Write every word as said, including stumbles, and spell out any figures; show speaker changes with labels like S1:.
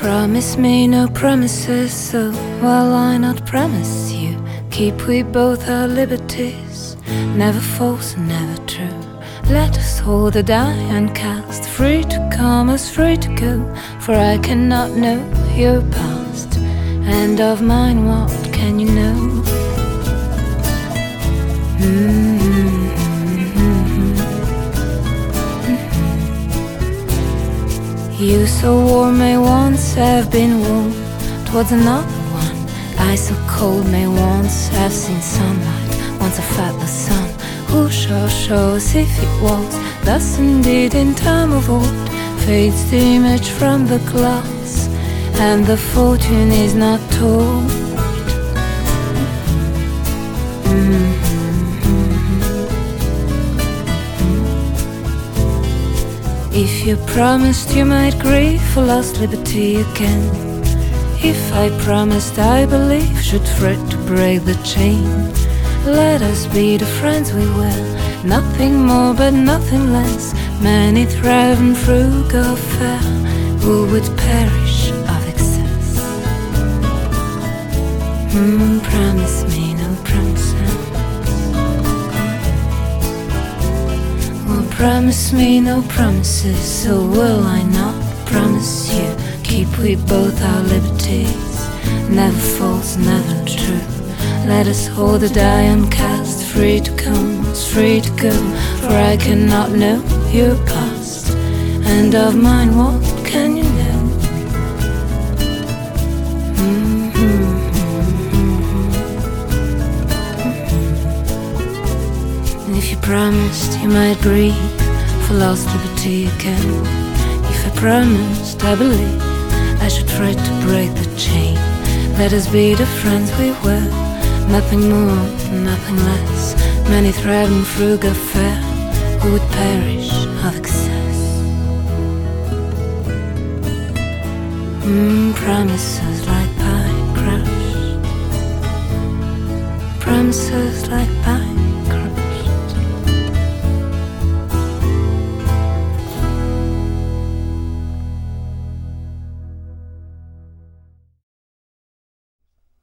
S1: Promise me no promises, so why I not promise you? Keep we both our liberties, never false and never true. Let us hold the die and cast, free to come as free to go. For I cannot know your past, and of mine what can you know? Mm-hmm. You so warm may once have been warm towards another one. I so cold may once have seen sunlight. Once I felt the sun, who shall show us if it was thus indeed in time of old? Fades the image from the glass, and the fortune is not told. Mm-hmm. If you promised you might grieve for lost liberty again, if I promised I believe should fret to break the chain, let us be the friends we were, nothing more but nothing less. Many thrive in frugal fare, who would perish of excess. Mm, promise me no promises. Promise me no promises, so will I not promise you? Keep we both our liberties, never false, never true. Let us hold the die uncast, free to come, free to go. For I cannot know your past, and of mine what can you know? Mm-hmm. And if you promised you might breathe for lost liberty again, if I promised I believe I should try to break the chain, let us be the friends we were, nothing more, nothing less. Many thrive in frugal fare, who would perish of excess. Mm, promises like pie crushed, promises like pie